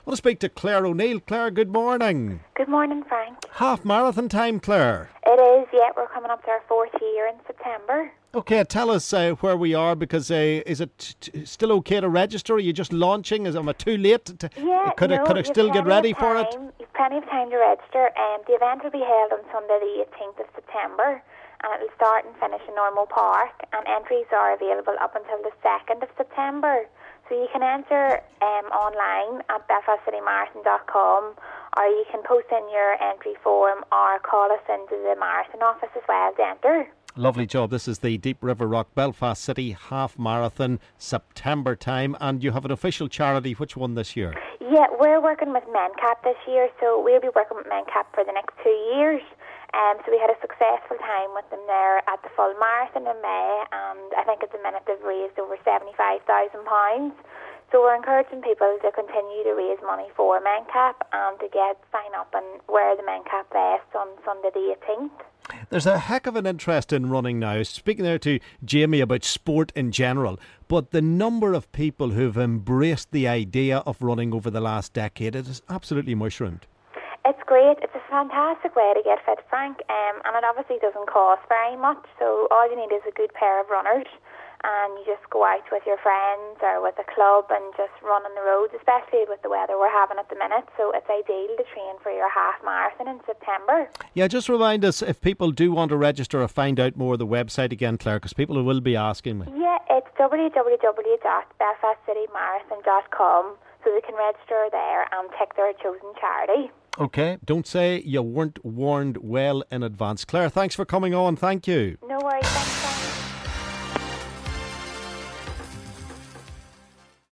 I want to speak to Claire O'Neill. Claire, good morning. Good morning, Frank. Half marathon time, Claire. It is, yeah. We're coming up to our 4th year in September. Okay, tell us where we are, because is it still okay to register? Are you just launching? Am I too late? Could I still get ready for it? You've plenty of time to register. The event will be held on Sunday the 18th of September, and it will start and finish in Normal Park, and entries are available up until the 2nd of September. So you can enter online at belfastcitymarathon.com, or you can post in your entry form or call us into the marathon office as well to enter. Lovely job. This is the Deep River Rock Belfast City Half Marathon, September time, and you have an official charity. Which one this year? Yeah, we're working with MenCap this year, so we'll be working with MenCap for the next 2 years. So we had a successful time with them there at the full marathon in May, and I think at the minute they've raised over £75,000. So we're encouraging people to continue to raise money for MenCap and to sign up and wear the MenCap vest on Sunday the 18th. There's a heck of an interest in running now. Speaking there to Jamie about sport in general, but the number of people who've embraced the idea of running over the last decade, it is absolutely mushroomed. It's great. It's a fantastic way to get fit, Frank, and it obviously doesn't cost very much. So all you need is a good pair of runners, and you just go out with your friends or with a club and just run on the roads, especially with the weather we're having at the minute. So it's ideal to train for your half marathon in September. Yeah, just remind us, if people do want to register or find out more, the website again, Claire, because people will be asking me. Yeah, it's www.belfastcitymarathon.com, so they can register there and pick their chosen charity. Okay, don't say you weren't warned well in advance. Claire, thanks for coming on. Thank you. No worries, thanks.